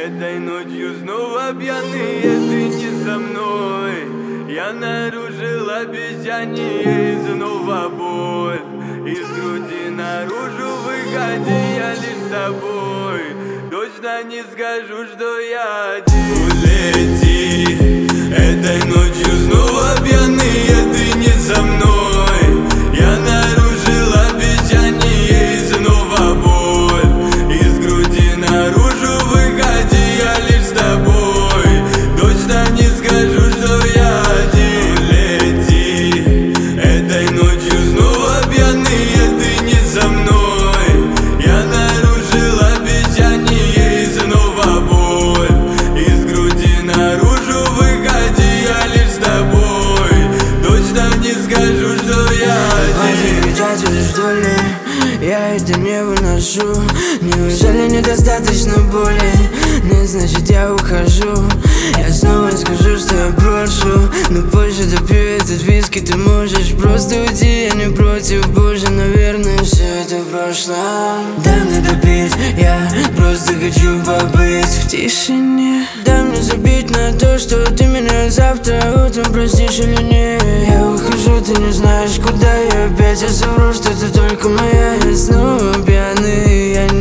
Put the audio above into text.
Этой ночью снова пьяный, ты не со мной. Я нарушил обещание и снова боль. Из груди наружу выходи, я лишь с тобой. Точно не скажу, что я один. Улети, этой ночью снова пьяный, ты не со мной. Я нарушил обещание и снова боль. Из груди наружу выходи, я лишь с тобой. Точно не скажу, что я один. Улети, этой ночью снова пьяный, ты не со мной. Я нарушил обещание и снова боль. Из груди наружу выходи, я лишь с тобой. Точно не скажу, что я один. Что ли? Я это не выношу. Неужели недостаточно боли? Нет, значит я ухожу. Я снова скажу, что я прошу, но позже допью этот виски. Ты можешь просто уйти, я не против. Боже, наверное, все это в прошлом. Дай мне допить, я просто хочу побыть в тишине. Дай мне забить на то, что ты меня завтра утром простишь или нет. Я ухожу, ты не знаешь, куда я опять. Я совру, что ты только моя. Я снова пьяный, я